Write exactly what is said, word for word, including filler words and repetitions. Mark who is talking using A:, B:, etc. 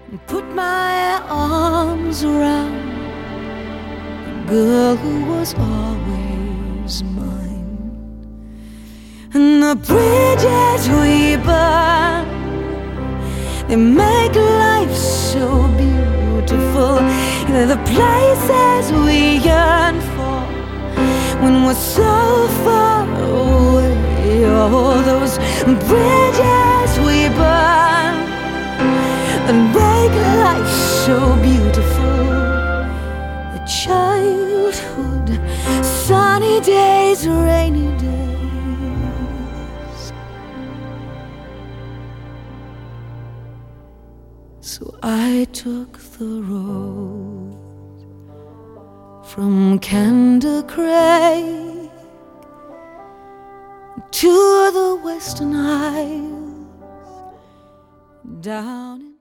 A: and put my arms around the girl who was always mine. And the bridges we burn, they make life so beautiful. They're the places we yearn for when we're so far away. All those bridges we burn that make life so beautiful. The childhood, sunny days, rainy days. So I took the road from Candercray to the Western Isles, down in